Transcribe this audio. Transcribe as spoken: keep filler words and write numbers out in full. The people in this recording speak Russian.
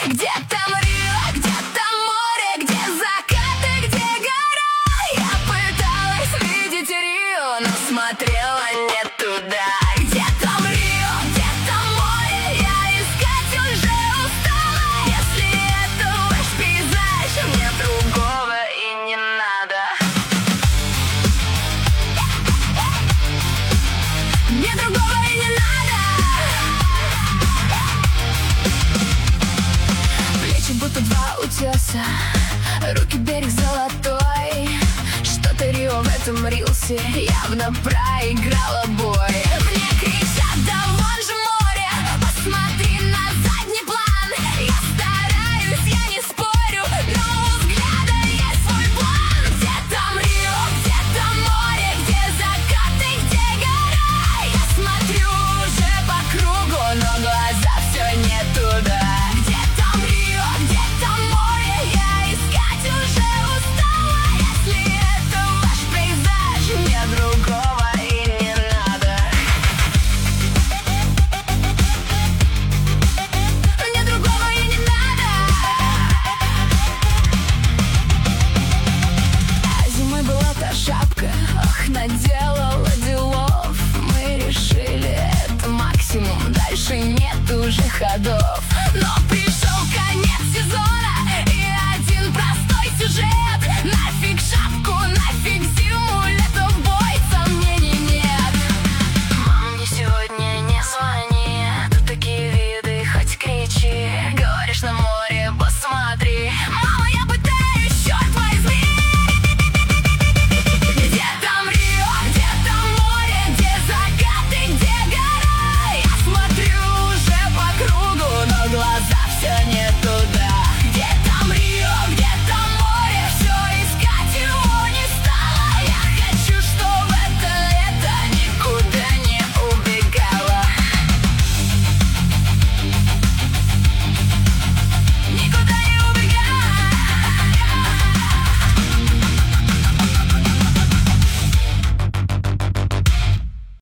Где там Рио, где там море, где закаты, где гора? Я пыталась видеть Рио, но смотрела не туда. Где там Рио, где там море, я искать уже устала. Если это ваш пейзаж, мне другого и не надо. Мне другого и не надо. Плечи будто два утеса, руки берег золотой. Что-то Рио в этом рилсе явно проиграла бой.